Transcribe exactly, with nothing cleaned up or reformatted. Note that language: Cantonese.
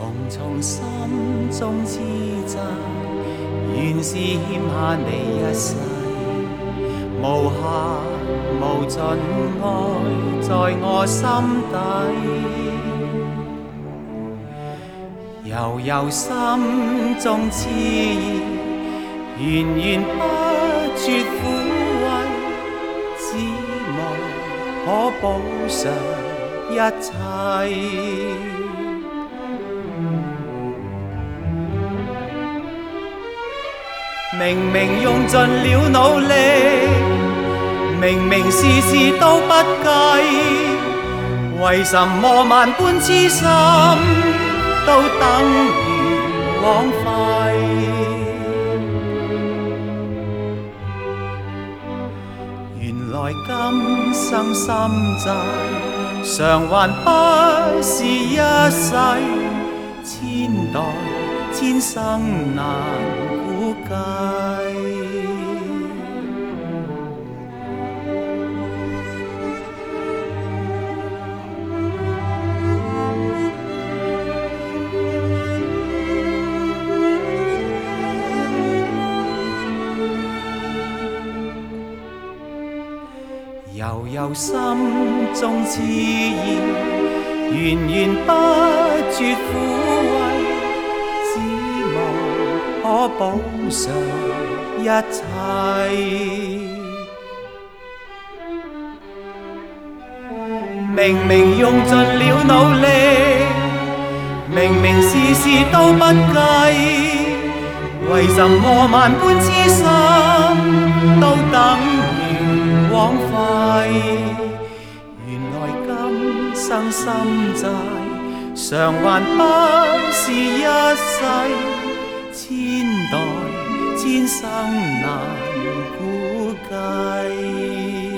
重重心中之债，原是欠下你一世，无限无尽爱在我心底。悠悠心中痴意，源源不絕撫慰，只望可補償一切。明明用盡了努力，明明事事都不計，為什麼萬般痴心都等於枉費？原來今生心債，償還不是一世，千代千生難估計。悠悠心中痴意，源源不絕撫慰，只望可補償一切。明明用盡了努力，明明事事都不計，為什麼萬般痴心都等於枉費？原來今生心債，償還不是一世，千代千生難估計。